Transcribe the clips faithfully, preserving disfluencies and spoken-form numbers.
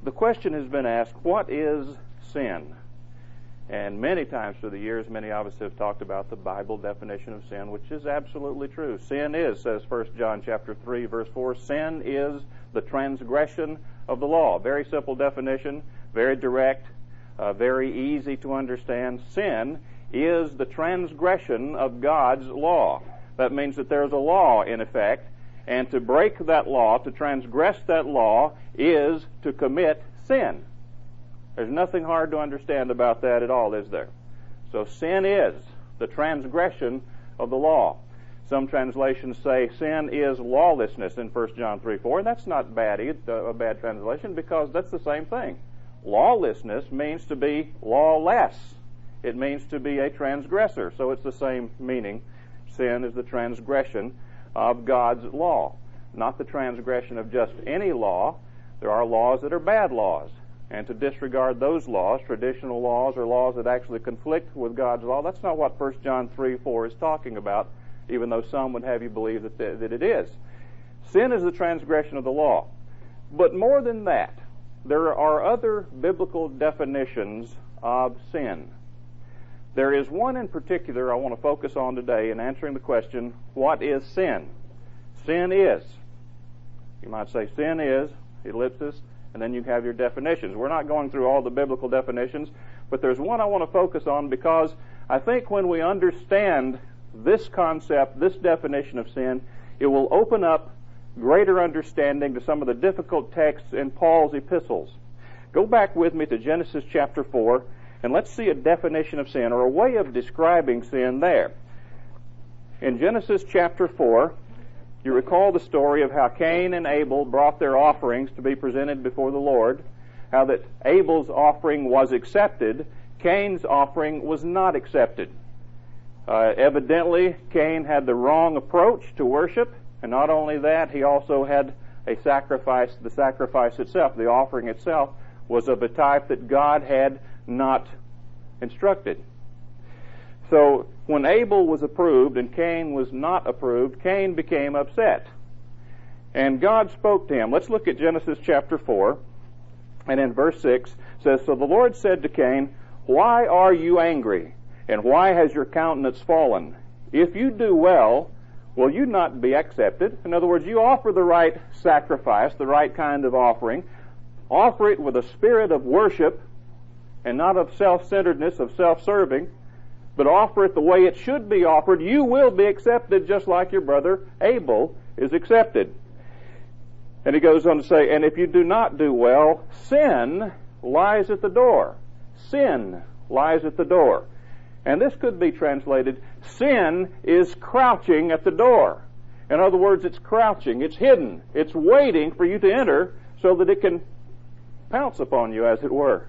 the question has been asked, what is sin? And many times through the years, many of us have talked about the Bible definition of sin, which is absolutely true. Sin is, says First John chapter three, verse four, sin is the transgression of the law. Very simple definition, very direct, uh, very easy to understand. Sin is the transgression of God's law. That means that there's a law in effect, and to break that law, to transgress that law, is to commit sin. There's nothing hard to understand about that at all, is there? So sin is the transgression of the law. Some translations say sin is lawlessness in First John three four, and that's not bad, a bad translation, because that's the same thing. Lawlessness means to be lawless. It means to be a transgressor, so it's the same meaning. Sin is the transgression of God's law, not the transgression of just any law. There are laws that are bad laws. And to disregard those laws, traditional laws or laws that actually conflict with God's law, that's not what First John three four is talking about, even though some would have you believe that, th- that it is. Sin is the transgression of the law. But more than that, there are other biblical definitions of sin. There is one in particular I want to focus on today in answering the question, what is sin? Sin is. You might say sin is, ellipsis, and then you have your definitions. We're not going through all the biblical definitions, but there's one I want to focus on because I think when we understand this concept, this definition of sin, it will open up greater understanding to some of the difficult texts in Paul's epistles. Go back with me to Genesis chapter four, and let's see a definition of sin, or a way of describing sin there. In Genesis chapter four, you recall the story of how Cain and Abel brought their offerings to be presented before the Lord, how that Abel's offering was accepted, Cain's offering was not accepted. Uh, evidently, Cain had the wrong approach to worship, and not only that, he also had a sacrifice. The sacrifice itself, the offering itself, was of a type that God had not instructed. So when Abel was approved and Cain was not approved, Cain became upset. And God spoke to him. Let's look at Genesis chapter four. And in verse six says, So the Lord said to Cain, Why are you angry? And why has your countenance fallen? If you do well, will you not be accepted? In other words, you offer the right sacrifice, the right kind of offering. Offer it with a spirit of worship and not of self-centeredness, of self-serving, but offer it the way it should be offered. You will be accepted just like your brother Abel is accepted. And he goes on to say, and if you do not do well, sin lies at the door. Sin lies at the door. And this could be translated, sin is crouching at the door. In other words, it's crouching, it's hidden, it's waiting for you to enter so that it can pounce upon you, as it were.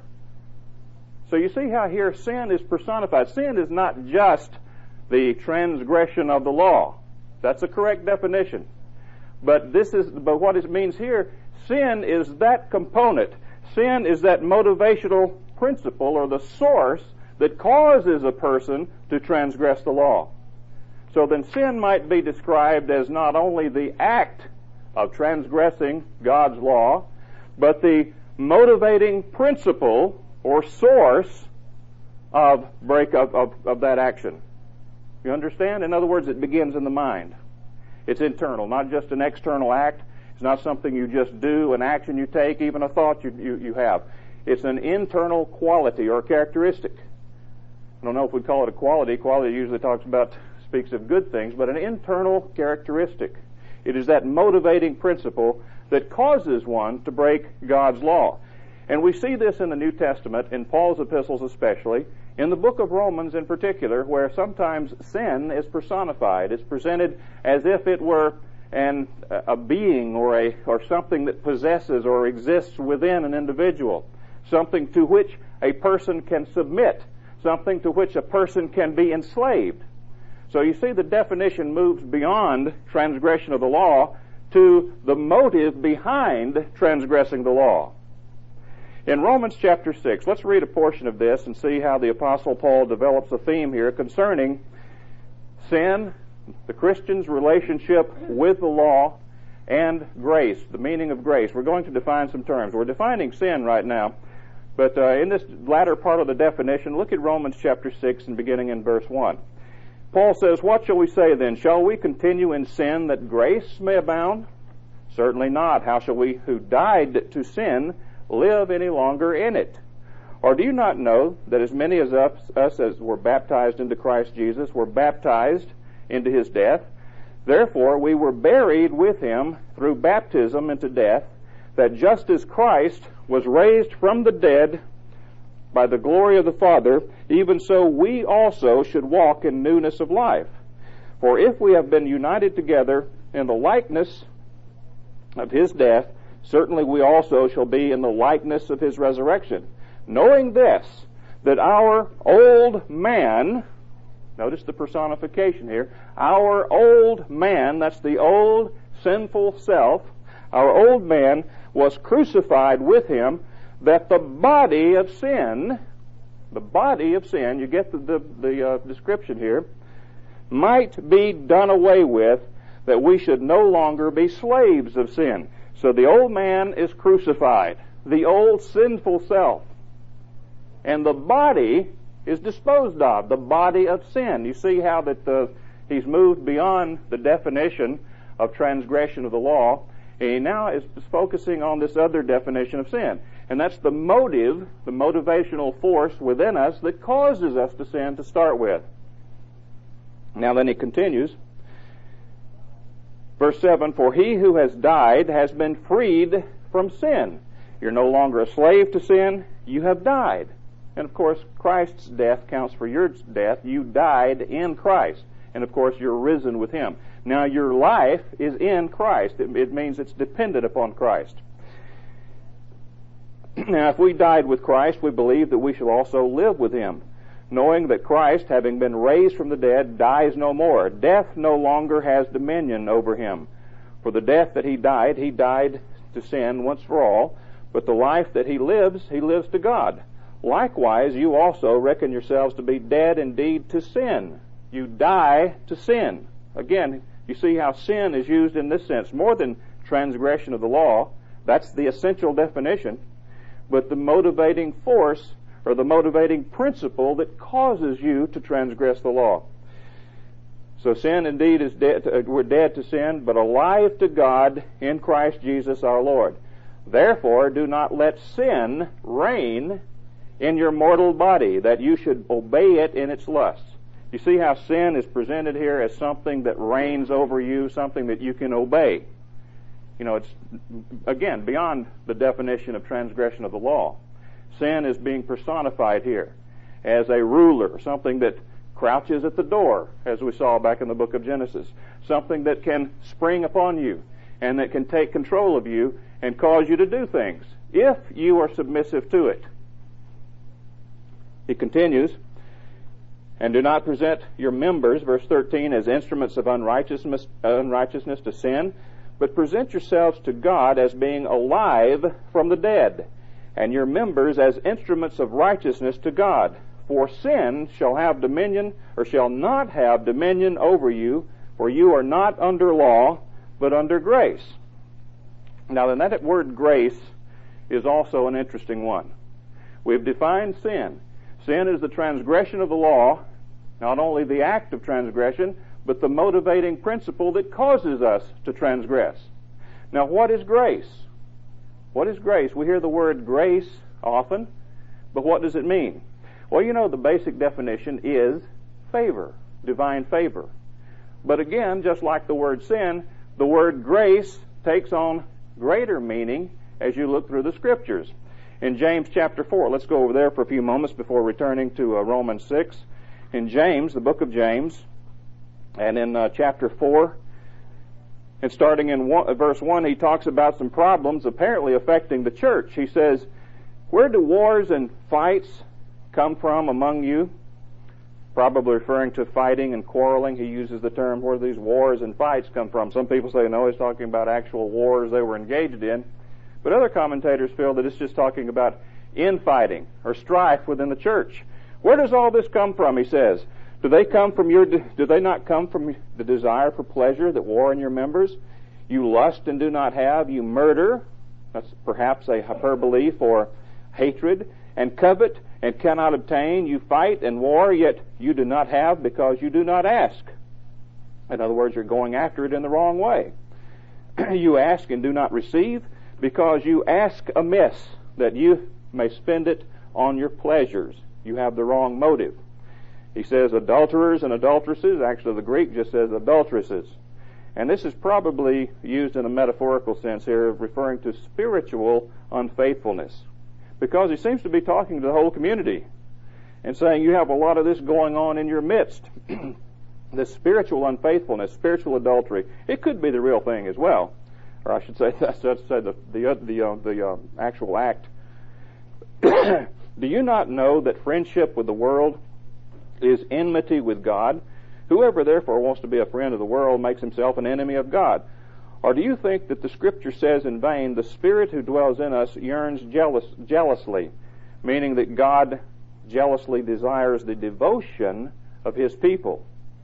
So you see how here sin is personified. Sin is not just the transgression of the law. That's a correct definition. But this is, but what it means here, sin is that component. Sin is that motivational principle or the source that causes a person to transgress the law. So then sin might be described as not only the act of transgressing God's law, but the motivating principle or source of break of, of, of that action. You understand? In other words, it begins in the mind. It's internal, not just an external act. It's not something you just do, an action you take, even a thought you, you, you have. It's an internal quality or characteristic. I don't know if we'd call it a quality. Quality usually talks about, speaks of good things, but an internal characteristic. It is that motivating principle that causes one to break God's law. And we see this in the New Testament, in Paul's epistles especially, in the book of Romans in particular, where sometimes sin is personified. It's presented as if it were an, a being or a or something that possesses or exists within an individual, something to which a person can submit, something to which a person can be enslaved. So you see the definition moves beyond transgression of the law to the motive behind transgressing the law. In Romans chapter six, let's read a portion of this and see how the Apostle Paul develops a theme here concerning sin, the Christian's relationship with the law, and grace, the meaning of grace. We're going to define some terms. We're defining sin right now, but uh, in this latter part of the definition, look at Romans chapter six and beginning in verse one. Paul says, "What shall we say then? Shall we continue in sin that grace may abound? Certainly not. How shall we who died to sin live any longer in it? Or do you not know that as many as us, us as were baptized into Christ Jesus were baptized into his death? Therefore we were buried with him through baptism into death, that just as Christ was raised from the dead by the glory of the Father, even so we also should walk in newness of life. For if we have been united together in the likeness of his death, certainly we also shall be in the likeness of his resurrection. Knowing this, that our old man," notice the personification here, "our old man," that's the old sinful self, "our old man was crucified with him, that the body of sin," the body of sin, you get the, the, the uh, description here, "might be done away with, that we should no longer be slaves of sin." So the old man is crucified, the old sinful self. And the body is disposed of, the body of sin. You see how that the, he's moved beyond the definition of transgression of the law, and he now is focusing on this other definition of sin. And that's the motive, the motivational force within us that causes us to sin to start with. Now then he continues, verse seven, "For he who has died has been freed from sin." You're no longer a slave to sin, you have died. And of course, Christ's death counts for your death. You died in Christ. And of course, you're risen with him. Now your life is in Christ. It, it means it's dependent upon Christ. Now if we died with Christ, we believe that we shall also live with him, knowing that Christ, having been raised from the dead, dies no more. Death no longer has dominion over him. For the death that he died, he died to sin once for all, but the life that he lives, he lives to God. Likewise, you also reckon yourselves to be dead indeed to sin. You die to sin. Again, you see how sin is used in this sense, more than transgression of the law. That's the essential definition. But the motivating force, or the motivating principle that causes you to transgress the law. So sin indeed is dead, to, uh, we're dead to sin, but alive to God in Christ Jesus our Lord. Therefore, do not let sin reign in your mortal body, that you should obey it in its lusts. You see how sin is presented here as something that reigns over you, something that you can obey. You know, it's, again, beyond the definition of transgression of the law. Sin is being personified here as a ruler, something that crouches at the door, as we saw back in the book of Genesis. Something that can spring upon you and that can take control of you and cause you to do things, if you are submissive to it. He continues, "And do not present your members," verse thirteen, "as instruments of unrighteousness, unrighteousness to sin, but present yourselves to God as being alive from the dead, and your members as instruments of righteousness to God. For sin shall have dominion, or shall not have dominion over you, for you are not under law, but under grace." Now then, that word grace is also an interesting one. We've defined sin. Sin is the transgression of the law, not only the act of transgression, but the motivating principle that causes us to transgress. Now, what is grace? What is grace? We hear the word grace often, but what does it mean? Well, you know, the basic definition is favor, divine favor. But again, just like the word sin, the word grace takes on greater meaning as you look through the Scriptures. In James chapter four, let's go over there for a few moments before returning to uh, Romans six. In James, the book of James, and in uh, chapter four, and starting in one, uh, verse one, he talks about some problems apparently affecting the church. He says, "Where do wars and fights come from among you?" Probably referring to fighting and quarreling. He uses the term, where these wars and fights come from. Some people say, no, he's talking about actual wars they were engaged in. But other commentators feel that it's just talking about infighting or strife within the church. Where does all this come from, he says? Do they come from your, do they not come from the desire for pleasure that war in your members? You lust and do not have. You murder. That's perhaps a hyperbole for hatred. And covet and cannot obtain. You fight and war, yet you do not have because you do not ask. In other words, you're going after it in the wrong way. You ask and do not receive because you ask amiss, that you may spend it on your pleasures. You have the wrong motive. He says adulterers and adulteresses. Actually, the Greek just says adulteresses. And this is probably used in a metaphorical sense here, referring to spiritual unfaithfulness. Because he seems to be talking to the whole community and saying you have a lot of this going on in your midst. This spiritual unfaithfulness, spiritual adultery. It could be the real thing as well. Or I should say, that's, that's the, the, the, uh, the uh, actual act. Do you not know that friendship with the world is enmity with God? Whoever therefore wants to be a friend of the world makes himself an enemy of God. Or do you think that the Scripture says in vain, the Spirit who dwells in us yearns jealous, jealously, meaning that God jealously desires the devotion of His people?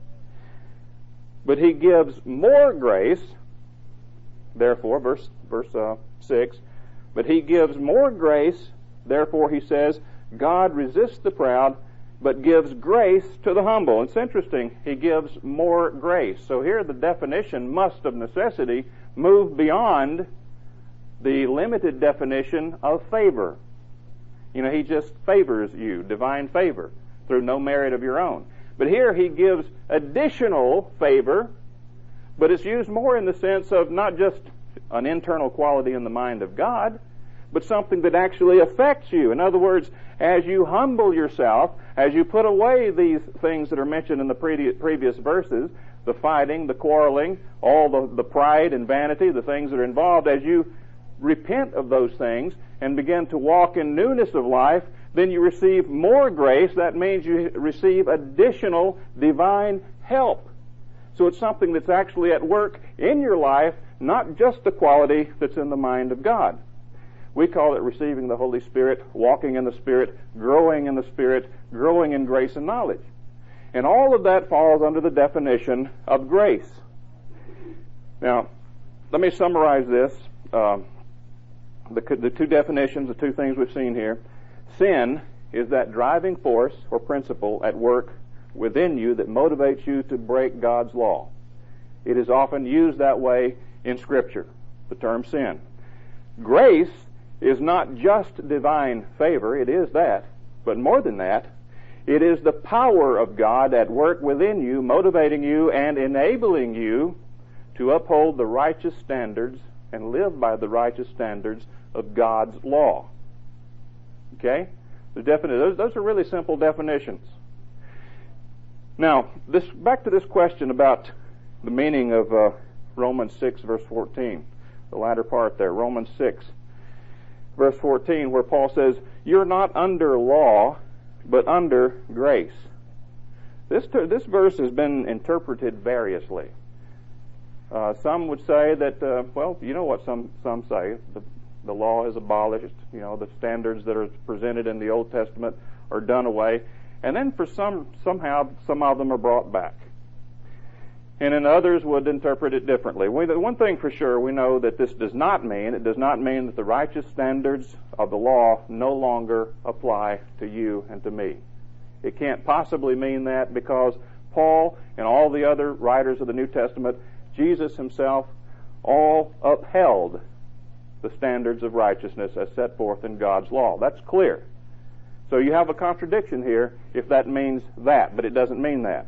But He gives more grace, therefore, verse, verse uh, six, but He gives more grace, therefore He says, God resists the proud, but gives grace to the humble. It's interesting, He gives more grace. So here the definition must of necessity move beyond the limited definition of favor. You know, He just favors you, divine favor, through no merit of your own. But here He gives additional favor, but it's used more in the sense of not just an internal quality in the mind of God, but something that actually affects you. In other words, as you humble yourself, as you put away these things that are mentioned in the previous verses, the fighting, the quarreling, all the, the pride and vanity, the things that are involved, as you repent of those things and begin to walk in newness of life, then you receive more grace. That means you receive additional divine help. So it's something that's actually at work in your life, not just the quality that's in the mind of God. We call it receiving the Holy Spirit, walking in the Spirit, growing in the Spirit, growing in grace and knowledge. And all of that falls under the definition of grace. Now, let me summarize this. Um, the, the two definitions, the two things we've seen here. Sin is that driving force or principle at work within you that motivates you to break God's law. It is often used that way in Scripture, the term sin. Grace is not just divine favor, it is that, but more than that, it is the power of God at work within you, motivating you and enabling you to uphold the righteous standards and live by the righteous standards of God's law. Okay? The defini- those, those are really simple definitions. Now, this back to this question about the meaning of uh, Romans six, verse fourteen, the latter part there, Romans six. Verse fourteen, where Paul says, you're not under law, but under grace. This ter- this verse has been interpreted variously. Uh, some would say that, uh, well, you know what some, some say, the, the law is abolished, you know, the standards that are presented in the Old Testament are done away, and then for some, somehow, some of them are brought back. And then others would interpret it differently. We, the one thing for sure, we know that this does not mean, it does not mean that the righteous standards of the law no longer apply to you and to me. It can't possibly mean that because Paul and all the other writers of the New Testament, Jesus himself, all upheld the standards of righteousness as set forth in God's law. That's clear. So you have a contradiction here if that means that, but it doesn't mean that.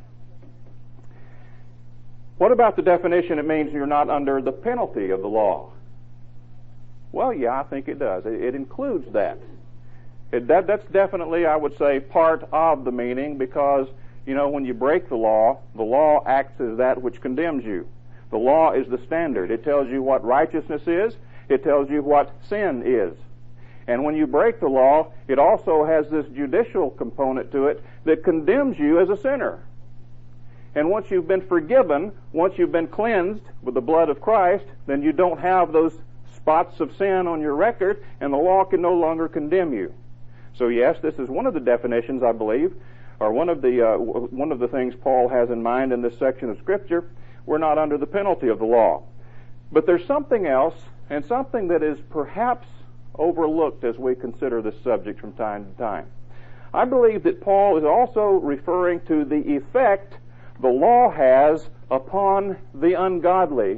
What about the definition? It means you're not under the penalty of the law. Well, yeah, I think it does. It, it includes that. It, that. That's definitely, I would say, part of the meaning because, you know, when you break the law, the law acts as that which condemns you. The law is the standard. It tells you what righteousness is. It tells you what sin is. And when you break the law, it also has this judicial component to it that condemns you as a sinner. And once you've been forgiven, once you've been cleansed with the blood of Christ, then you don't have those spots of sin on your record, and the law can no longer condemn you. So yes, this is one of the definitions, I believe, or one of the uh, one of the things Paul has in mind in this section of Scripture. We're not under the penalty of the law. But there's something else, and something that is perhaps overlooked as we consider this subject from time to time. I believe that Paul is also referring to the effect the law has upon the ungodly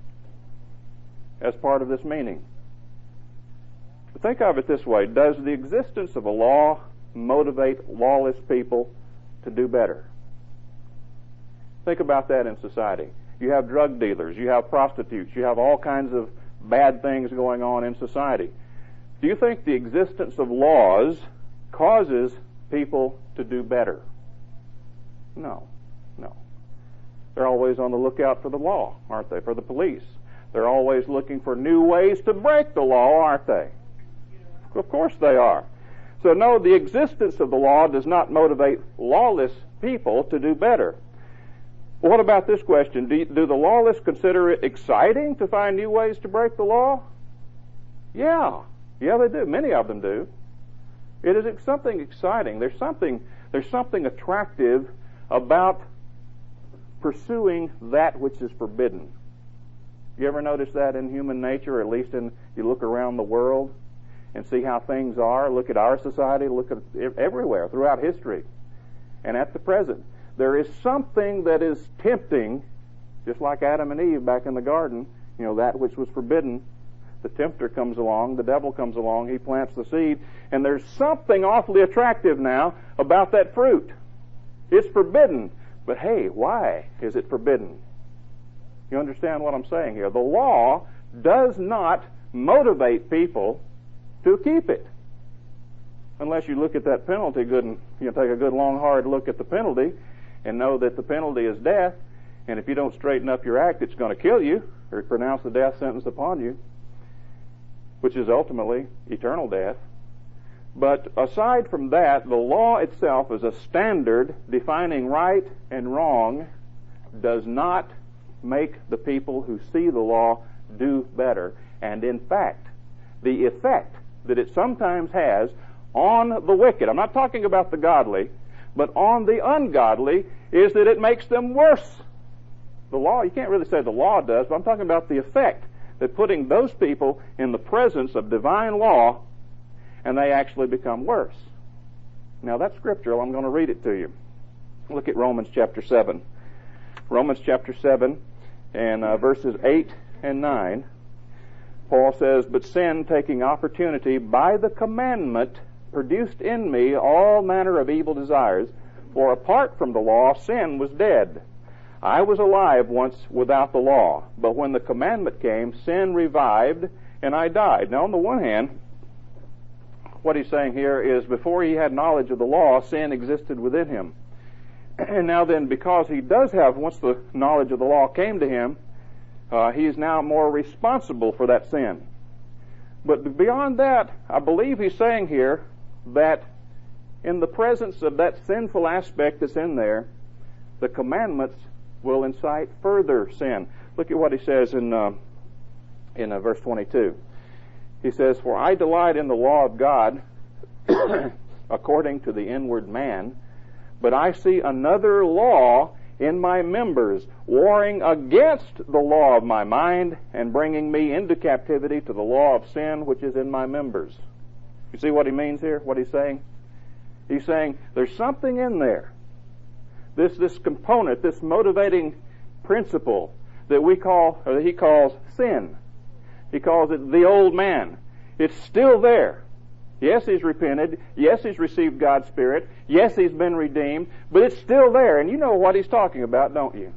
as part of this meaning. Think of it this way. Does the existence of a law motivate lawless people to do better? Think about that in society. You have drug dealers, you have prostitutes, you have all kinds of bad things going on in society. Do you think the existence of laws causes people to do better? No, no. They're always on the lookout for the law, aren't they? For the police. They're always looking for new ways to break the law, aren't they? Of course they are. So no, the existence of the law does not motivate lawless people to do better. What about this question? Do, do the lawless consider it exciting to find new ways to break the law? Yeah. Yeah, they do. Many of them do. It is something exciting. There's something, there's something attractive about pursuing that which is forbidden. You ever notice that in human nature, or at least in, you look around the world and see how things are? Look at our society, look at everywhere throughout history and at the present. There is something that is tempting, just like Adam and Eve back in the garden, you know, that which was forbidden. The tempter comes along, the devil comes along, he plants the seed, and there's something awfully attractive now about that fruit. It's forbidden, but hey, why is it forbidden? You understand what I'm saying here? The law does not motivate people to keep it. Unless you look at that penalty good and you know, take a good long hard look at the penalty and know that the penalty is death, and if you don't straighten up your act, it's going to kill you or pronounce the death sentence upon you, which is ultimately eternal death. But aside from that, the law itself as a standard defining right and wrong does not make the people who see the law do better. And in fact, the effect that it sometimes has on the wicked, I'm not talking about the godly, but on the ungodly, is that it makes them worse. The law, you can't really say the law does, but I'm talking about the effect that putting those people in the presence of divine law, and they actually become worse. Now that's scriptural. I'm going to read it to you. Look at Romans chapter seven. Romans chapter seven and uh, verses eight and nine. Paul says, "But sin, taking opportunity by the commandment, produced in me all manner of evil desires. For apart from the law, sin was dead. I was alive once without the law, but when the commandment came, sin revived, and I died." Now, on the one hand, what he's saying here is before he had knowledge of the law, sin existed within him. And now then, because he does have, once the knowledge of the law came to him, uh, he is now more responsible for that sin. But beyond that, I believe he's saying here that in the presence of that sinful aspect that's in there, the commandments will incite further sin. Look at what he says in uh, in uh, verse twenty-two. He says, "For I delight in the law of God according to the inward man, but I see another law in my members, warring against the law of my mind and bringing me into captivity to the law of sin which is in my members." You see what he means here, what he's saying? He's saying there's something in there. This this component, this motivating principle that we call, or that he calls sin. He calls it the old man. It's still there. Yes, he's repented. Yes, he's received God's Spirit. Yes, he's been redeemed. But it's still there. And you know what he's talking about, don't you?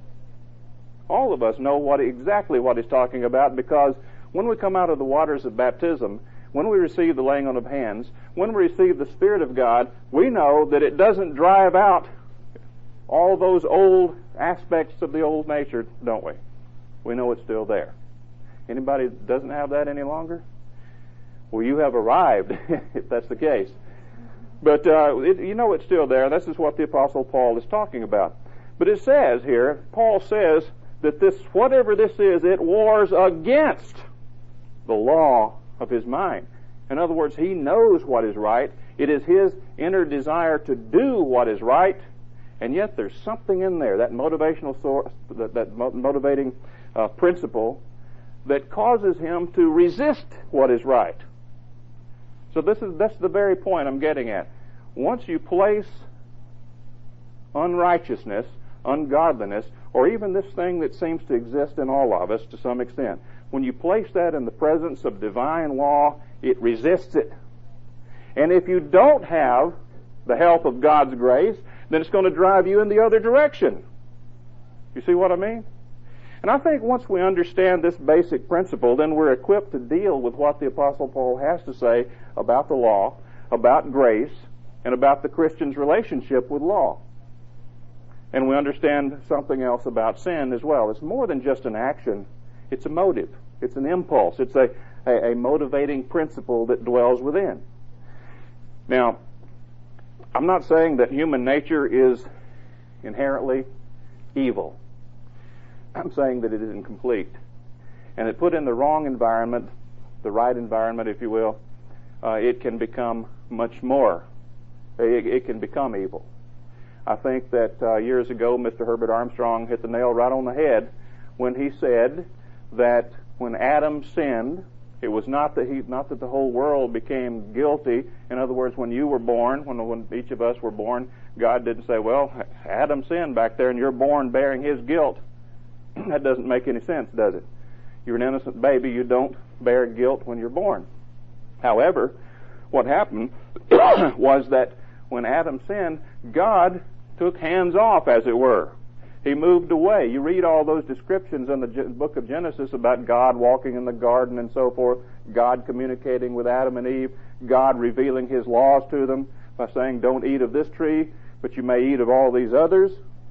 All of us know what exactly what he's talking about, because when we come out of the waters of baptism, when we receive the laying on of hands, when we receive the Spirit of God, we know that it doesn't drive out all those old aspects of the old nature, don't we? We know it's still there. Anybody that doesn't have that any longer? Well, you have arrived, if that's the case. But uh, it, you know it's still there. This is what the Apostle Paul is talking about. But it says here, Paul says that this, whatever this is, it wars against the law of his mind. In other words, he knows what is right. It is his inner desire to do what is right, and yet there's something in there, that motivational source, that, that motivating uh, principle, that causes him to resist what is right. So this is that's the very point I'm getting at. Once you place unrighteousness, ungodliness, or even this thing that seems to exist in all of us to some extent, when you place that in the presence of divine law, it resists it. And if you don't have the help of God's grace, then it's going to drive you in the other direction. You see what I mean? And I think once we understand this basic principle, then we're equipped to deal with what the Apostle Paul has to say about the law, about grace, and about the Christian's relationship with law. And we understand something else about sin as well. It's more than just an action. It's a motive. It's an impulse. It's a, a, a motivating principle that dwells within. Now, I'm not saying that human nature is inherently evil. I'm saying that it is incomplete. And that put in the wrong environment, the right environment, if you will, uh, it can become much more. It, it can become evil. I think that uh, years ago, Mister Herbert Armstrong hit the nail right on the head when he said that when Adam sinned, it was not that he, not that the whole world became guilty. In other words, when you were born, when, when each of us were born, God didn't say, well, Adam sinned back there and you're born bearing his guilt. That doesn't make any sense, does it? You're an innocent baby. You don't bear guilt when you're born. However, what happened was that when Adam sinned, God took hands off, as it were. He moved away. You read all those descriptions in the book of Genesis about God walking in the garden and so forth, God communicating with Adam and Eve, God revealing his laws to them by saying, don't eat of this tree, but you may eat of all these others.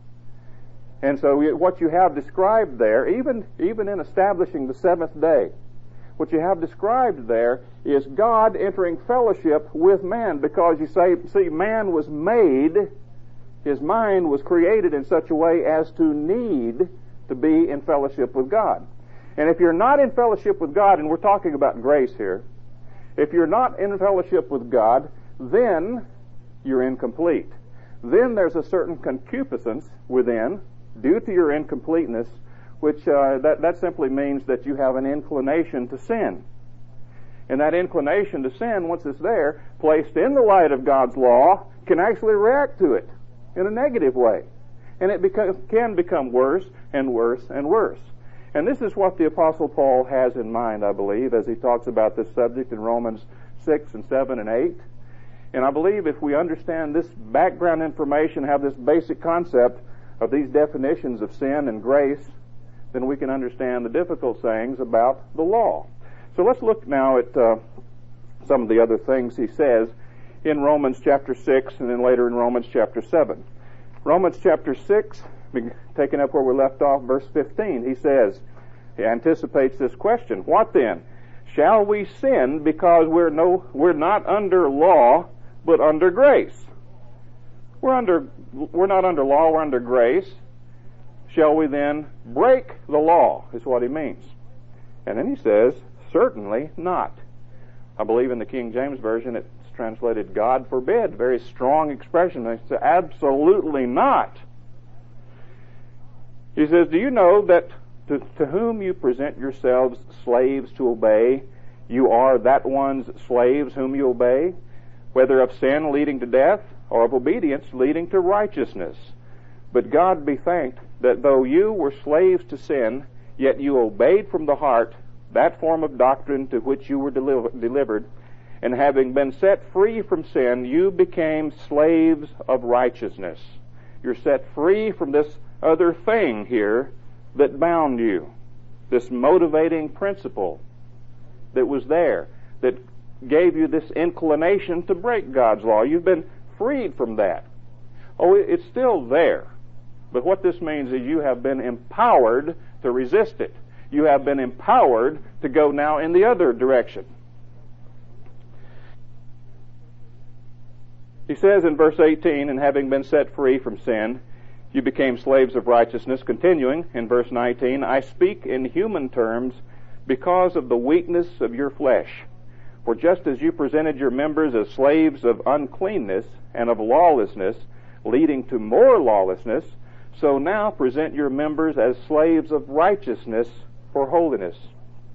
And so what you have described there, even, even in establishing the seventh day, what you have described there is God entering fellowship with man, because you say, see, man was made, his mind was created in such a way as to need to be in fellowship with God. And if you're not in fellowship with God, and we're talking about grace here, if you're not in fellowship with God, then you're incomplete. Then there's a certain concupiscence within, due to your incompleteness, which uh, that, that simply means that you have an inclination to sin. And that inclination to sin, once it's there, placed in the light of God's law, can actually react to it in a negative way. And it beca- can become worse and worse and worse. And this is what the Apostle Paul has in mind, I believe, as he talks about this subject in Romans six and seven and eight. And I believe if we understand this background information, have this basic concept of these definitions of sin and grace, then we can understand the difficult things about the law. So let's look now at uh, some of the other things he says in Romans chapter six and then later in Romans chapter seven. Romans chapter six, taking up where we left off, verse fifteen, he says, he anticipates this question, what then? Shall we sin because we're no, we're not under law, but under grace? We're under, we're not under law, we're under grace. Shall we then break the law, is what he means. And then he says, certainly not. I believe in the King James Version it's translated, God forbid. Very strong expression. It's absolutely not. He says, do you know that to, to whom you present yourselves slaves to obey, you are that one's slaves whom you obey, whether of sin leading to death or of obedience leading to righteousness? But God be thanked that though you were slaves to sin, yet you obeyed from the heart that form of doctrine to which you were deliver, delivered, and having been set free from sin, you became slaves of righteousness. You're set free from this other thing here that bound you, this motivating principle that was there, that gave you this inclination to break God's law. You've been freed from that. Oh, it's still there. But what this means is you have been empowered to resist it. You have been empowered to go now in the other direction. He says in verse eighteen, and having been set free from sin, you became slaves of righteousness. Continuing in verse nineteen, I speak in human terms because of the weakness of your flesh. For just as you presented your members as slaves of uncleanness and of lawlessness, leading to more lawlessness, so now present your members as slaves of righteousness for holiness.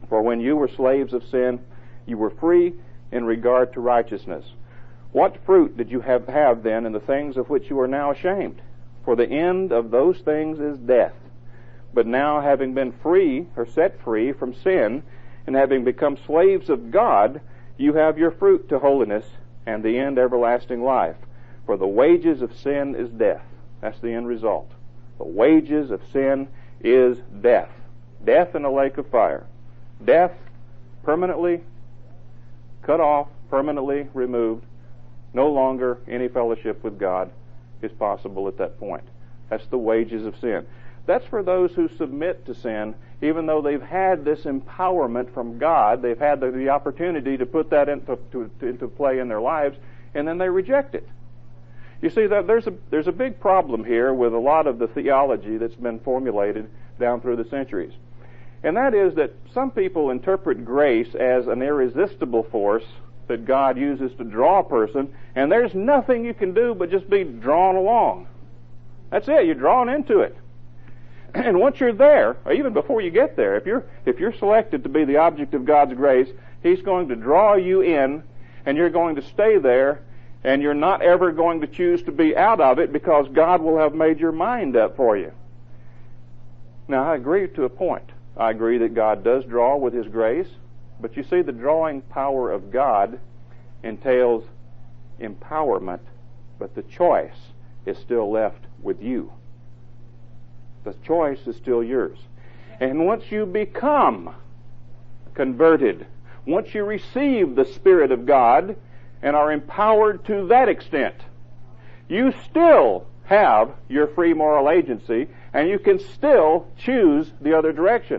For when you were slaves of sin, you were free in regard to righteousness. What fruit did you have, have then in the things of which you are now ashamed? For the end of those things is death. But now, having been free, or set free from sin, and having become slaves of God, you have your fruit to holiness, and the end everlasting life. For the wages of sin is death. That's the end result. The wages of sin is death. Death in a lake of fire. Death permanently cut off, permanently removed. No longer any fellowship with God is possible at that point. That's the wages of sin. That's for those who submit to sin, even though they've had this empowerment from God. They've had the, the opportunity to put that into, to, to, into play in their lives, and then they reject it. You see, that there's a there's a big problem here with a lot of the theology that's been formulated down through the centuries. And that is that some people interpret grace as an irresistible force that God uses to draw a person, and there's nothing you can do but just be drawn along. That's it. You're drawn into it. And once you're there, or even before you get there, if you're if you're selected to be the object of God's grace, He's going to draw you in, and you're going to stay there, and you're not ever going to choose to be out of it because God will have made your mind up for you. Now, I agree to a point. I agree that God does draw with His grace, but you see, the drawing power of God entails empowerment, but the choice is still left with you. The choice is still yours. And once you become converted, once you receive the Spirit of God and are empowered to that extent, you still have your free moral agency, and you can still choose the other direction.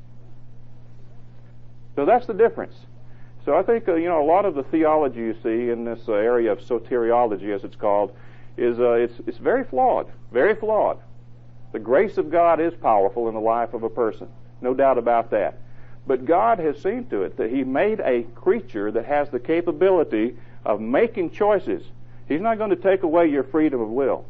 So that's the difference. So I think, uh, you know, a lot of the theology you see in this uh, area of soteriology, as it's called, is uh, it's, it's very flawed, very flawed. The grace of God is powerful in the life of a person, no doubt about that. But God has seen to it that He made a creature that has the capability of making choices. He's not going to take away your freedom of will.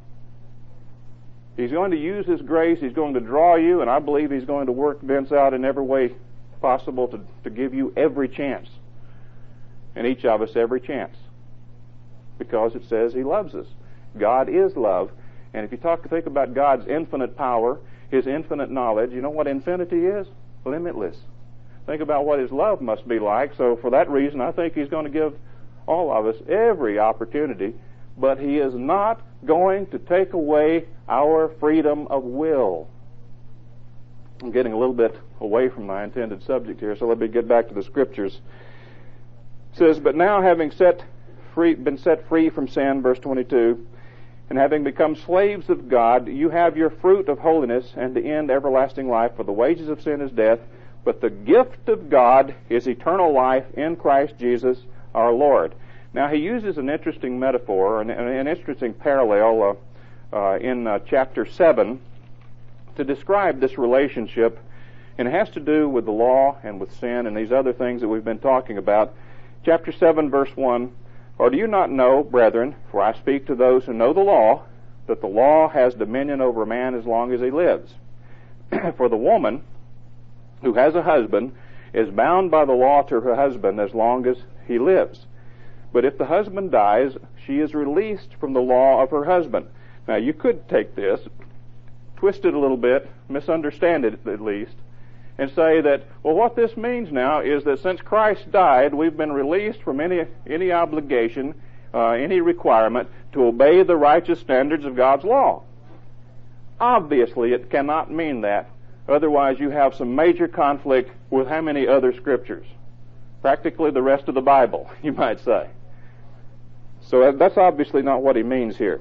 He's going to use His grace. He's going to draw you, and I believe He's going to work Vince out in every way possible to, to give you every chance, and each of us every chance, because it says He loves us. God is love, and if you talk, think about God's infinite power, His infinite knowledge, you know what infinity is? Limitless. Think about what His love must be like. So for that reason, I think He's going to give all of us every opportunity, but He is not going to take away our freedom of will. I'm getting a little bit away from my intended subject here, so let me get back to the Scriptures. It says, but now having set free, been set free from sin, verse twenty-two, and having become slaves of God, you have your fruit of holiness, and the end everlasting life, for the wages of sin is death, but the gift of God is eternal life in Christ Jesus our Lord. Now he uses an interesting metaphor, an, an interesting parallel uh, uh, in uh, chapter seven to describe this relationship, and it has to do with the law and with sin and these other things that we've been talking about. Chapter seven, verse one, or do you not know, brethren, for I speak to those who know the law, that the law has dominion over a man as long as he lives? For the woman who has a husband is bound by the law to her husband as long as he lives. But if the husband dies, she is released from the law of her husband. Now you could take this, twist it a little bit, misunderstand it at least, and say that, well, what this means now is that since Christ died, we've been released from any any obligation, uh, any requirement to obey the righteous standards of God's law. Obviously, it cannot mean that. Otherwise, you have some major conflict with how many other scriptures? Practically the rest of the Bible, you might say. So that's obviously not what he means here.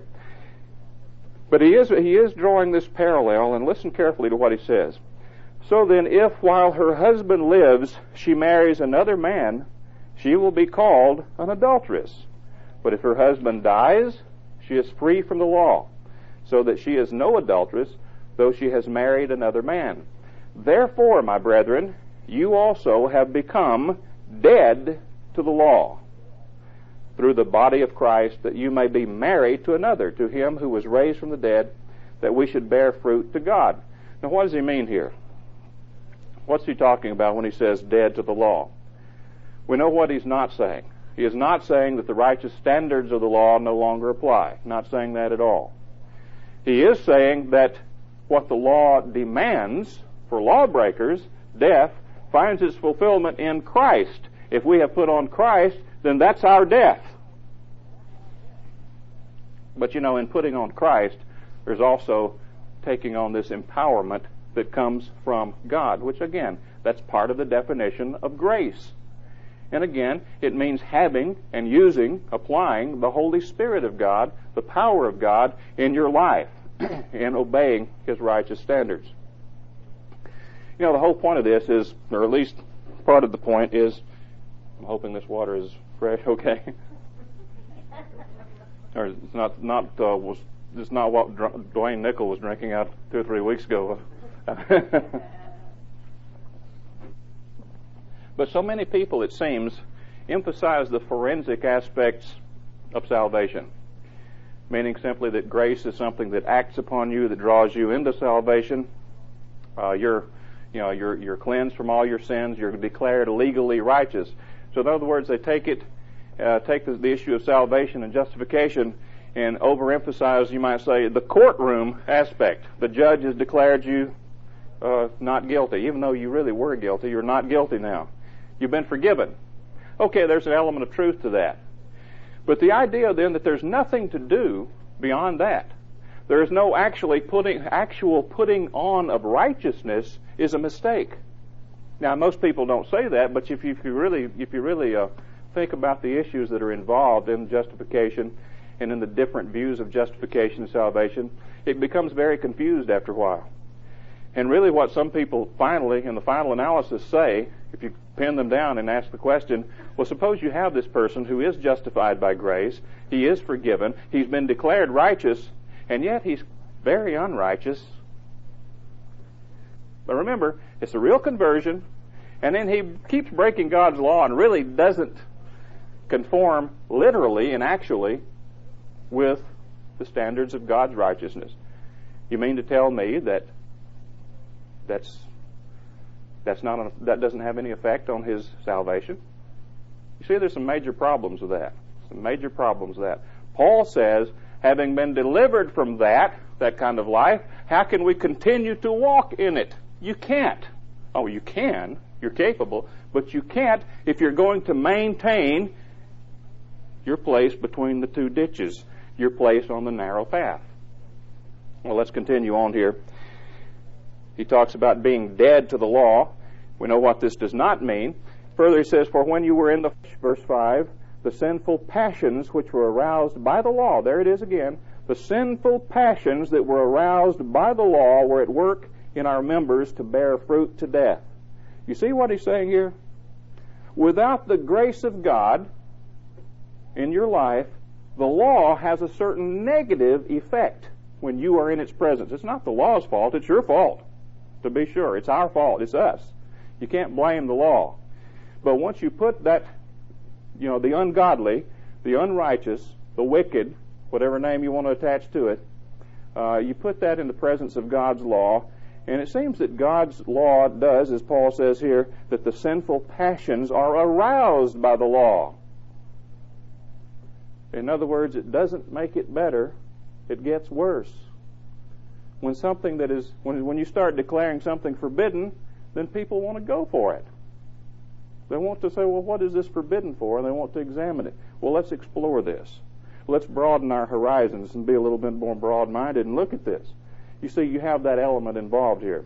But he is he is drawing this parallel, and listen carefully to what he says. So then, if while her husband lives she marries another man, she will be called an adulteress. But if her husband dies, she is free from the law, so that she is no adulteress, though she has married another man. Therefore, my brethren, you also have become dead to the law through the body of Christ, that you may be married to another, to him who was raised from the dead, that we should bear fruit to God. Now, what does he mean here? What's he talking about when he says dead to the law? We know what he's not saying. He is not saying that the righteous standards of the law no longer apply. Not saying that at all. He is saying that what the law demands for lawbreakers, death, finds its fulfillment in Christ. If we have put on Christ, then that's our death. But you know, in putting on Christ, there's also taking on this empowerment that comes from God, which again, that's part of the definition of grace. And again, it means having and using, applying the Holy Spirit of God, the power of God in your life, in obeying His righteous standards. You know, the whole point of this is, or at least part of the point is, I'm hoping this water is fresh, okay? Or it's not, not, uh, was, it's not what Dr- Dwayne Nickel was drinking out two or three weeks ago. But so many people, it seems, emphasize the forensic aspects of salvation, meaning simply that grace is something that acts upon you, that draws you into salvation. Uh, you're, you know, you're you're cleansed from all your sins. You're declared legally righteous. So, in other words, they take it, uh, take the, the issue of salvation and justification, and overemphasize, you might say, the courtroom aspect. The judge has declared you uh, not guilty, even though you really were guilty. You're not guilty now. You've been forgiven. Okay, there's an element of truth to that. But the idea then that there's nothing to do beyond that, there is no actually putting, actual putting on of righteousness is a mistake. Now, most people don't say that, but if you, if you really, if you really uh, think about the issues that are involved in justification and in the different views of justification and salvation, it becomes very confused after a while. And really what some people finally, in the final analysis, say, if you pin them down and ask the question, well, suppose you have this person who is justified by grace, he is forgiven, he's been declared righteous, and yet he's very unrighteous. But remember, it's a real conversion, and then he keeps breaking God's law and really doesn't conform literally and actually with the standards of God's righteousness. You mean to tell me that That's that's not an, that doesn't have any effect on his salvation? You see, there's some major problems with that. Some major problems with that. Paul says, having been delivered from that, that kind of life, how can we continue to walk in it? You can't. Oh, you can. You're capable. But you can't if you're going to maintain your place between the two ditches, your place on the narrow path. Well, let's continue on here. He talks about being dead to the law. We know what this does not mean. Further, he says, for when you were in the, verse five, the sinful passions which were aroused by the law, there it is again, the sinful passions that were aroused by the law were at work in our members to bear fruit to death. You see what he's saying here? Without the grace of God in your life, the law has a certain negative effect when you are in its presence. It's not the law's fault, it's your fault. To be sure, it's our fault, it's us. You can't blame the law. But once you put that, you know, the ungodly, the unrighteous, the wicked, whatever name you want to attach to it, uh, you put that in the presence of God's law, and it seems that God's law does, as Paul says here, that the sinful passions are aroused by the law. In other words, it doesn't make it better, it gets worse. When something that is, when, when you start declaring something forbidden, then people want to go for it. They want to say, well, what is this forbidden for? And they want to examine it. Well, let's explore this. Let's broaden our horizons and be a little bit more broad-minded and look at this. You see, you have that element involved here.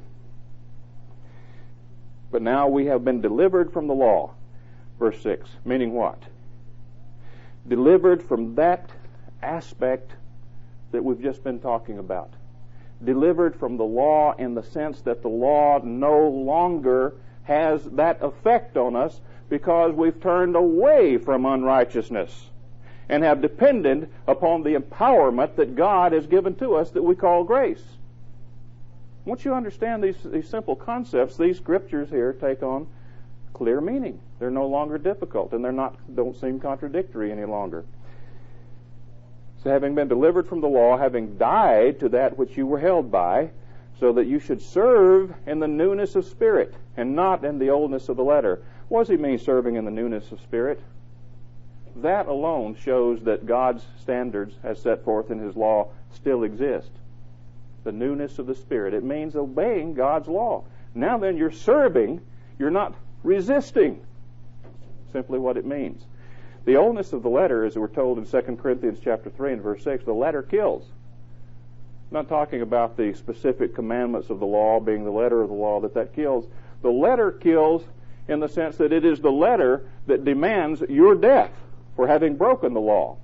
But now we have been delivered from the law. Verse six, meaning what? Delivered from that aspect that we've just been talking about. Delivered from the law in the sense that the law no longer has that effect on us because we've turned away from unrighteousness and have depended upon the empowerment that God has given to us that we call grace. Once you understand these, these simple concepts, these scriptures here take on clear meaning. They're no longer difficult, and they're not don't seem contradictory any longer. So having been delivered from the law, having died to that which you were held by, so that you should serve in the newness of spirit and not in the oldness of the letter. What does he mean, serving in the newness of spirit? That alone shows that God's standards, as set forth in his law, still exist. The newness of the spirit. It means obeying God's law. Now then, you're serving, you're not resisting. Simply what it means. The oldness of the letter, as we're told in Second Corinthians chapter three and verse six, the letter kills. I'm not talking about the specific commandments of the law being the letter of the law, that that kills. The letter kills in the sense that it is the letter that demands your death for having broken the law.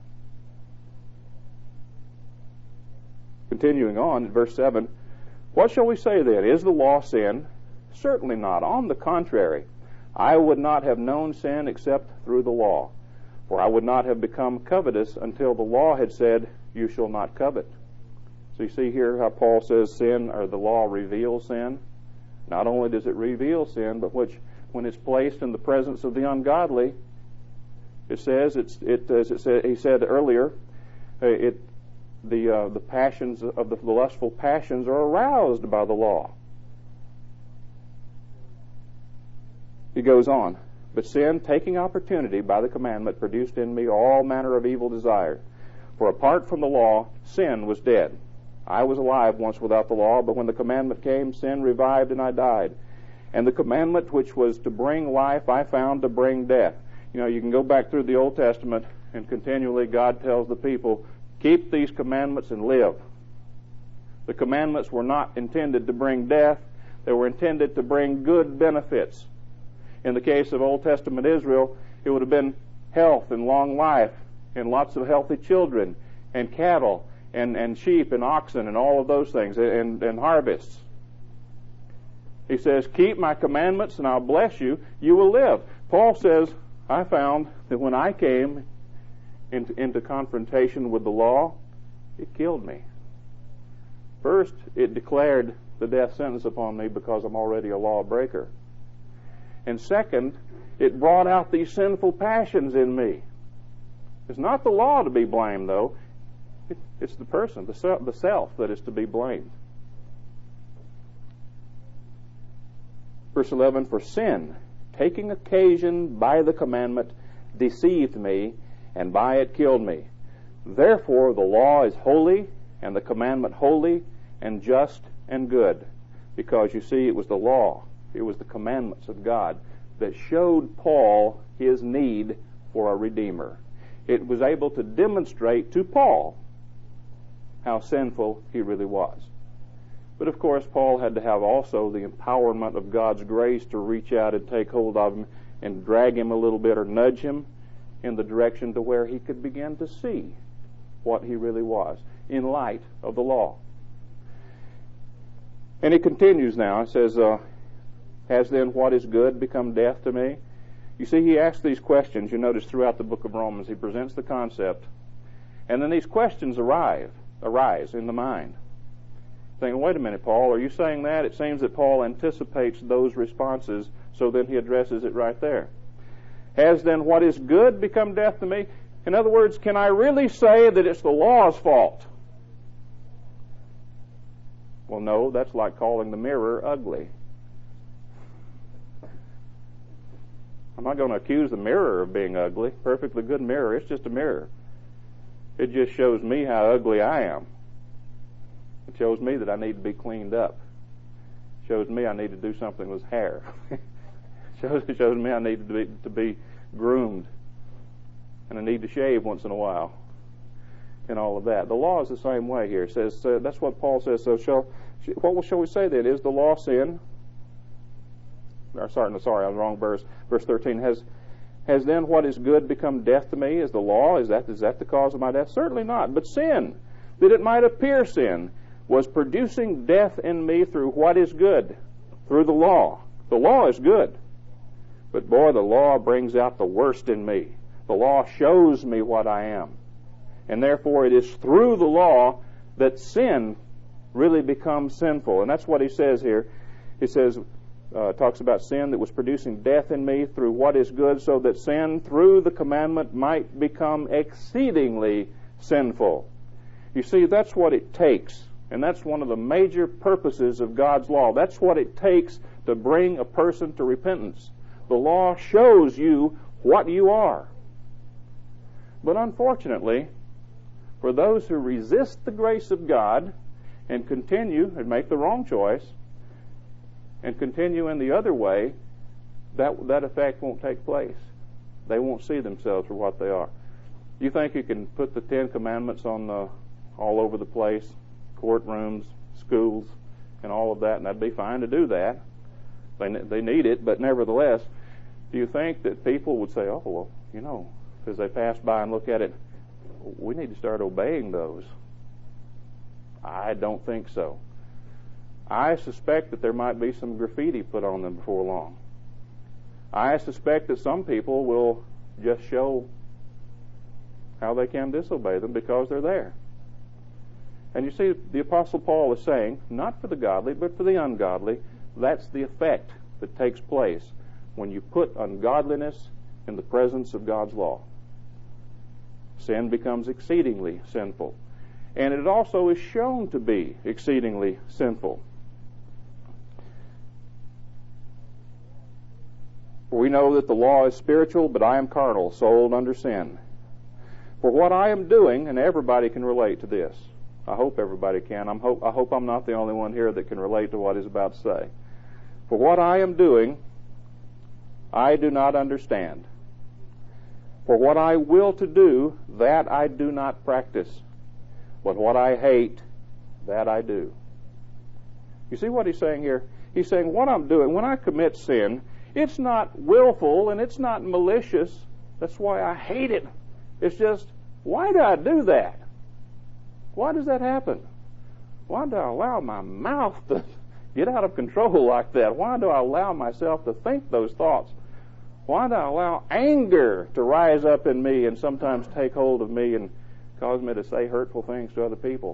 Continuing on in verse seven, what shall we say then? Is the law sin? Certainly not. On the contrary, I would not have known sin except through the law. For I would not have become covetous until the law had said, you shall not covet. So you see here how Paul says sin, or the law reveals sin. Not only does it reveal sin, but which, when it's placed in the presence of the ungodly, it says, it's, it, as it said, he said earlier, it, the, uh, the passions of the, the lustful passions are aroused by the law. He goes on, but sin, taking opportunity by the commandment, produced in me all manner of evil desire. For apart from the law, sin was dead. I was alive once without the law, but when the commandment came, sin revived and I died. And the commandment which was to bring life, I found to bring death. You know, you can go back through the Old Testament, and continually God tells the people, keep these commandments and live. The commandments were not intended to bring death. They were intended to bring good benefits. In the case of Old Testament Israel, it would have been health and long life and lots of healthy children and cattle and, and sheep and oxen and all of those things and, and harvests. He says, keep my commandments and I'll bless you. You will live. Paul says, I found that when I came into, into confrontation with the law, it killed me. First, it declared the death sentence upon me because I'm already a lawbreaker. And second, it brought out these sinful passions in me. It's not the law to be blamed, though. It, it's the person, the self, the self that is to be blamed. Verse eleven, for sin, taking occasion by the commandment, deceived me, and by it killed me. Therefore the law is holy, and the commandment holy, and just, and good. Because, you see, it was the law, it was the commandments of God that showed Paul his need for a Redeemer. It was able to demonstrate to Paul how sinful he really was. But of course, Paul had to have also the empowerment of God's grace to reach out and take hold of him and drag him a little bit or nudge him in the direction to where he could begin to see what he really was in light of the law. And he continues now. It says, uh, has then what is good become death to me? You see, he asks these questions. You notice throughout the book of Romans, he presents the concept. And then these questions arrive, arise in the mind. Thinking, wait a minute, Paul, are you saying that? It seems that Paul anticipates those responses, so then he addresses it right there. Has then what is good become death to me? In other words, can I really say that it's the law's fault? Well, no, that's like calling the mirror ugly. I'm not going to accuse the mirror of being ugly. Perfectly good mirror. It's just a mirror. It just shows me how ugly I am. It shows me that I need to be cleaned up. It shows me I need to do something with hair. it, shows, it shows me I need to be, to be groomed. And I need to shave once in a while. And all of that. The law is the same way here. It says, uh, that's what Paul says. So shall, what shall we say then? Is the law sin? Or, sorry, no, sorry, I was wrong verse. Verse thirteen, has has then what is good become death to me? Is the law, is that is that the cause of my death? Certainly not. But sin, that it might appear sin, was producing death in me through what is good, through the law. The law is good. But boy, the law brings out the worst in me. The law shows me what I am. And therefore it is through the law that sin really becomes sinful. And that's what he says here. He says, uh, talks about sin that was producing death in me through what is good, so that sin through the commandment might become exceedingly sinful. You see, that's what it takes And that's one of the major purposes of God's law. That's what it takes to bring a person to repentance. The law shows you what you are. But unfortunately, for those who resist the grace of God and continue and make the wrong choice and continue in the other way, that that effect won't take place. They won't see themselves for what they are. You think you can put the Ten Commandments on the, all over the place, courtrooms, schools, and all of that, and that'd be fine to do that. They they need it, but nevertheless, do you think that people would say, oh, well, you know, as they pass by and look at it, we need to start obeying those? I don't think so. I suspect that there might be some graffiti put on them before long. I suspect that some people will just show how they can disobey them because they're there. And you see, the Apostle Paul is saying, not for the godly, but for the ungodly, that's the effect that takes place when you put ungodliness in the presence of God's law. Sin becomes exceedingly sinful. And it also is shown to be exceedingly sinful. For we know that the law is spiritual, but I am carnal, sold under sin. For what I am doing, and everybody can relate to this. I hope everybody can. I'm hope, I hope I'm not the only one here that can relate to what he's about to say. For what I am doing, I do not understand. For what I will to do, that I do not practice. But what I hate, that I do. You see what he's saying here? He's saying what I'm doing, when I commit sin, it's not willful and it's not malicious. That's why I hate it. It's just, why do I do that? Why does that happen? Why do I allow my mouth to get out of control like that? Why do I allow myself to think those thoughts? Why do I allow anger to rise up in me and sometimes take hold of me and cause me to say hurtful things to other people?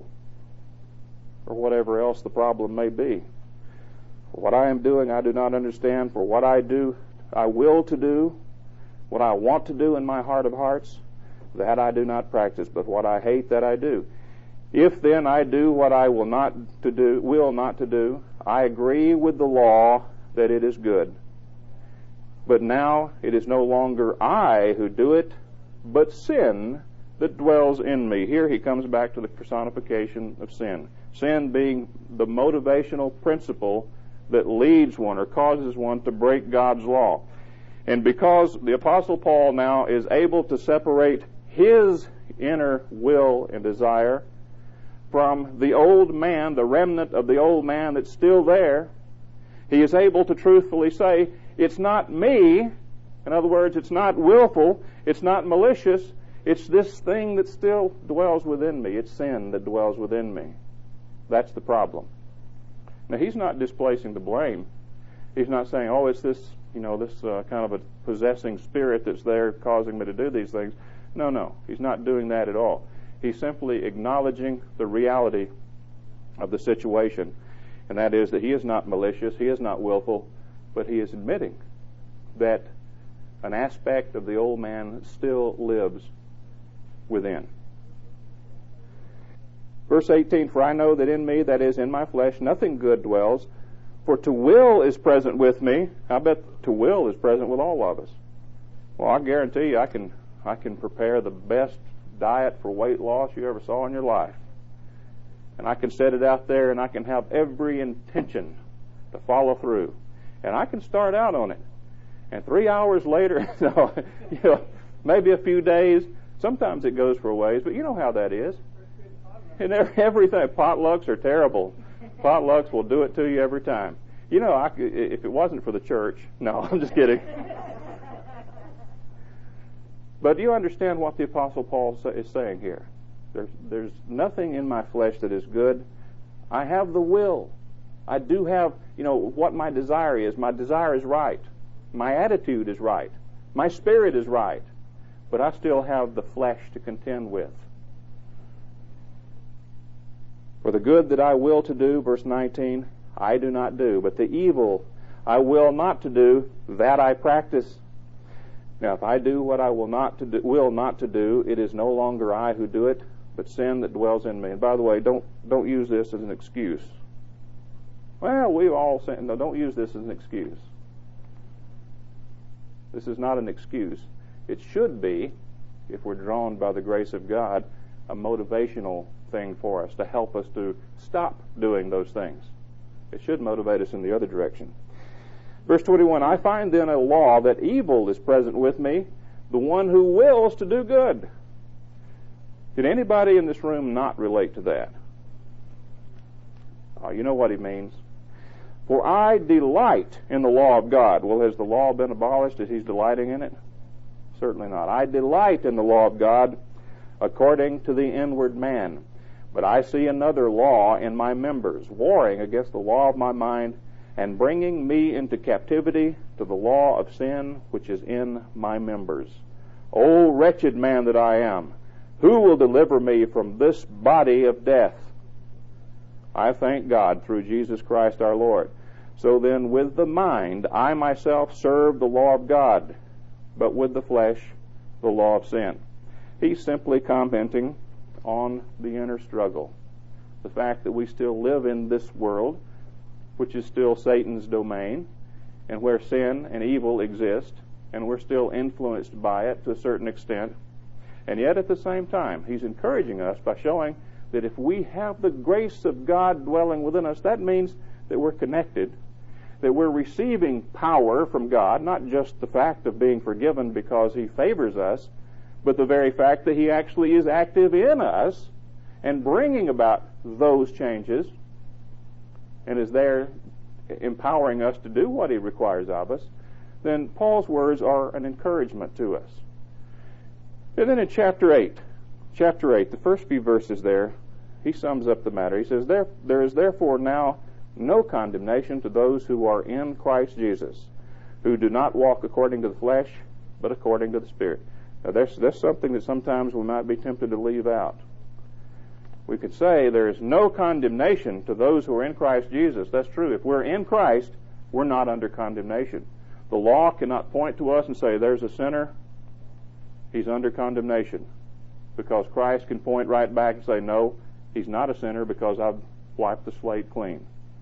Or whatever else the problem may be. For what I am doing, I do not understand. For what I do, I will to do. What I want to do in my heart of hearts, that I do not practice. But what I hate, that I do. If then I do what I will not to do, will not to do, I agree with the law that it is good. But now it is no longer I who do it, but sin that dwells in me. Here he comes back to the personification of sin. Sin being the motivational principle that leads one or causes one to break God's law. And because the Apostle Paul now is able to separate his inner will and desire from the old man, the remnant of the old man that's still there, he is able to truthfully say, it's not me. In other words, it's not willful, it's not malicious, it's this thing that still dwells within me. It's sin that dwells within me. That's the problem. Now, he's not displacing the blame. He's not saying, oh, it's this, you know, this uh, kind of a possessing spirit that's there causing me to do these things. No, no, he's not doing that at all. He's simply acknowledging the reality of the situation, and that is that he is not malicious, he is not willful, but he is admitting that an aspect of the old man still lives within. Verse eighteen, for I know that in me, that is in my flesh, nothing good dwells, for to will is present with me. I bet to will is present with all of us. Well, I guarantee you I can I can prepare the best diet for weight loss you ever saw in your life. And I can set it out there and I can have every intention to follow through. And I can start out on it. And three hours later, no, you know, maybe a few days, sometimes it goes for a ways, but you know how that is. And everything, potlucks are terrible. Potlucks will do it to you every time. You know, I, if it wasn't for the church, no, I'm just kidding. But do you understand what the Apostle Paul is saying here? There's, there's nothing in my flesh that is good. I have the will. I do have, you know, what my desire is. My desire is right. My attitude is right. My spirit is right. But I still have the flesh to contend with. For the good that I will to do, verse nineteen, I do not do. But the evil I will not to do, that I practice. Now, if I do what I will not to do, will not to do, it is no longer I who do it, but sin that dwells in me. And by the way, don't don't use this as an excuse. Well, we've all sinned. No, don't use this as an excuse. This is not an excuse. It should be, if we're drawn by the grace of God, a motivational thing for us to help us to stop doing those things. It should motivate us in the other direction. Verse twenty-one, I find then a law that evil is present with me, the one who wills to do good. Did anybody in this room not relate to that? Oh, you know what he means. For I delight in the law of God. Well, has the law been abolished as he's delighting in it? Certainly not. I delight in the law of God according to the inward man. But I see another law in my members, warring against the law of my mind, and bringing me into captivity to the law of sin which is in my members. O wretched man that I am, who will deliver me from this body of death? I thank God through Jesus Christ our Lord. So then with the mind I myself serve the law of God, but with the flesh the law of sin. He's simply commenting on the inner struggle. The fact that we still live in this world, which is still Satan's domain, and where sin and evil exist, and we're still influenced by it to a certain extent. And yet at the same time, he's encouraging us by showing that if we have the grace of God dwelling within us, that means that we're connected, that we're receiving power from God, not just the fact of being forgiven because he favors us, but the very fact that he actually is active in us and bringing about those changes and is there empowering us to do what he requires of us, then Paul's words are an encouragement to us. And then in chapter eight, chapter eight, the first few verses there, he sums up the matter. He says, there, there is therefore now no condemnation to those who are in Christ Jesus, who do not walk according to the flesh, but according to the Spirit. Now, there's, there's something that sometimes we might be tempted to leave out. We could say there is no condemnation to those who are in Christ Jesus. That's true. If we're in Christ, we're not under condemnation. The law cannot point to us and say, there's a sinner, he's under condemnation. Because Christ can point right back and say, no, he's not a sinner because I've wiped the slate clean.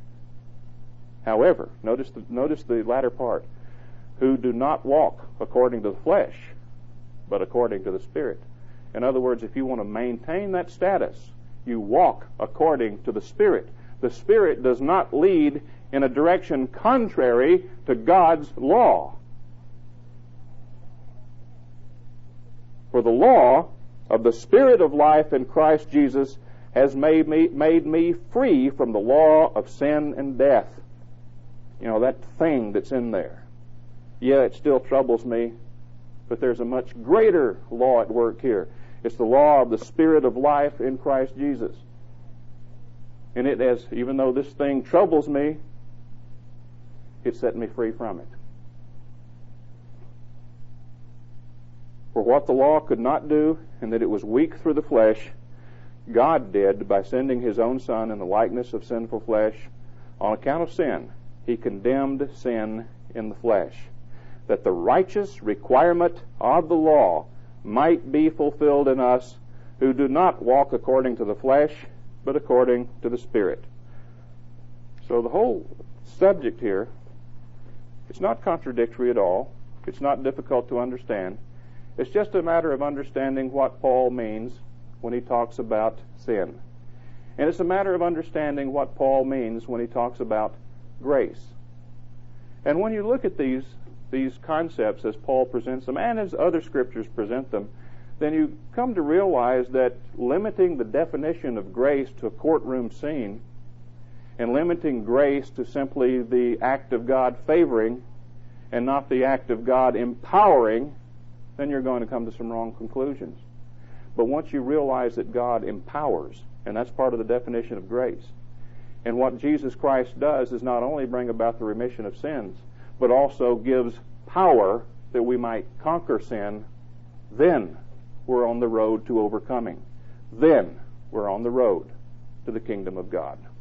However, notice the, notice the latter part. Who do not walk according to the flesh, but according to the Spirit. In other words, if you want to maintain that status, you walk according to the Spirit. The Spirit does not lead in a direction contrary to God's law. For the law of the Spirit of life in Christ Jesus has made me, made me free from the law of sin and death. You know, that thing that's in there. Yeah, it still troubles me, but there's a much greater law at work here. It's the law of the Spirit of life in Christ Jesus. And it has, even though this thing troubles me, it set me free from it. For what the law could not do, and that it was weak through the flesh, God did by sending his own Son in the likeness of sinful flesh. On account of sin, he condemned sin in the flesh, that the righteous requirement of the law might be fulfilled in us who do not walk according to the flesh, but according to the Spirit. So the whole subject here, it's not contradictory at all. It's not difficult to understand. It's just a matter of understanding what Paul means when he talks about sin. And it's a matter of understanding what Paul means when he talks about grace. And when you look at these these concepts as Paul presents them and as other scriptures present them, then you come to realize that limiting the definition of grace to a courtroom scene and limiting grace to simply the act of God favoring and not the act of God empowering, then you're going to come to some wrong conclusions. But once you realize that God empowers, and that's part of the definition of grace, and what Jesus Christ does is not only bring about the remission of sins, but also gives power that we might conquer sin, then we're on the road to overcoming. Then we're on the road to the kingdom of God.